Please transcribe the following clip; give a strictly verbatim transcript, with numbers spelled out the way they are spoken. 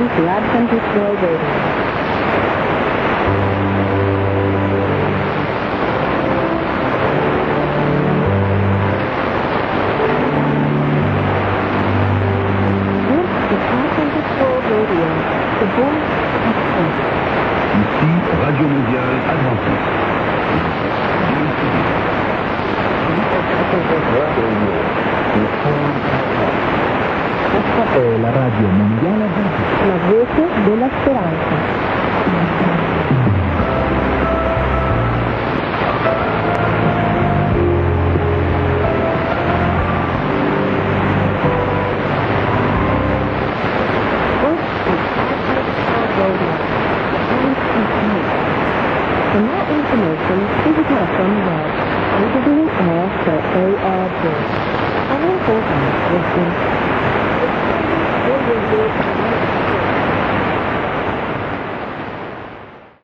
listening to Adventist World Radio. Ici, Radio Mondiale Adventiste. Questa è la Radio Mondiale Adventiste. La voce della speranza. For more information, visit us on the web, a w r dot org. And also, listen.